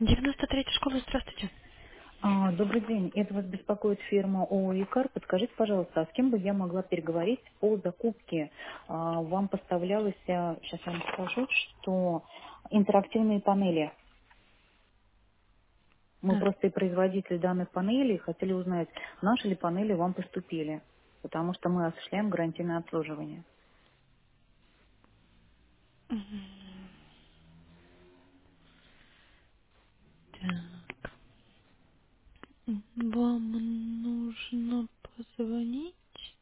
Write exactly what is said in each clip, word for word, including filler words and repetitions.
девяносто третья школа, здравствуйте. А, добрый день. Это вас беспокоит фирма ООО «Икар». Подскажите, пожалуйста, а с кем бы я могла переговорить по закупке? А, вам поставлялось, а, сейчас я вам скажу, что интерактивные панели. Мы А, просто и производитель данных панелей хотели узнать, наши ли панели вам поступили, потому что мы осуществляем гарантийное обслуживание. так. Вам нужно позвонить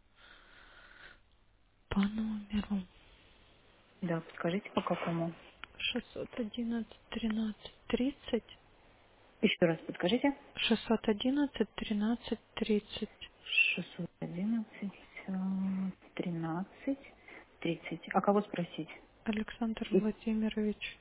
по номеру Да, подскажите, по какому? шестьсот одиннадцать тринадцать тридцать. Еще раз подскажите. шестьсот одиннадцать тринадцать тридцать. шестьсот одиннадцать, э, тринадцать, тридцать. А кого спросить? Александр И Владимирович,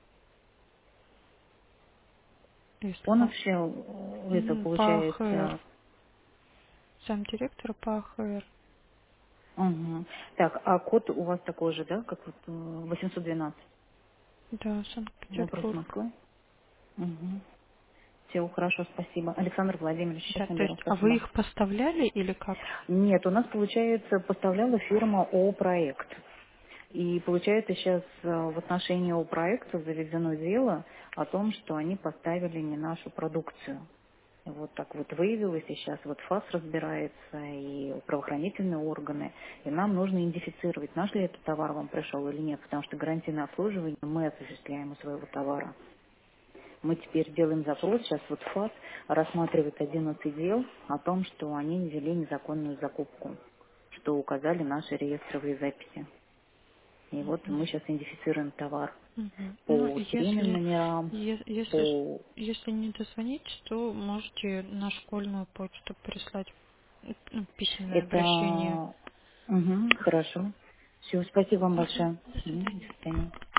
если он вам вообще, э, это м, по АХР, получается. замдиректора по АХР, Мгм. Так, а код у вас такой же, да, как вот э, восемьсот двенадцать? да, Вопрос Санкт-Петербург. Москвы. Угу. Все, хорошо, спасибо. Александр Владимирович, сейчас Да, то наберу, есть, а вы спасибо. их поставляли или как? Нет, у нас, получается, поставляла фирма О-проект. И получается сейчас э, в отношении О-проекта заведено дело о том, что они поставили не нашу продукцию. Вот так вот выявилось, и сейчас вот ФАС разбирается, и правоохранительные органы, и нам нужно идентифицировать, наш ли этот товар вам пришел или нет, потому что гарантийное обслуживание мы осуществляем у своего товара. Мы теперь делаем запрос, сейчас вот ФАС рассматривает одиннадцать дел о том, что они ввели незаконную закупку, что указали наши реестровые записи. И вот мы сейчас идентифицируем товар Мгм. Ну, по серийным если, номерам, е- если, ж- по... если не дозвонить, то можете на школьную почту прислать ну, письменное обращение. Это... Угу, хорошо. Все, спасибо вам Мгм. большое. До Мгм, до свидания. свидания.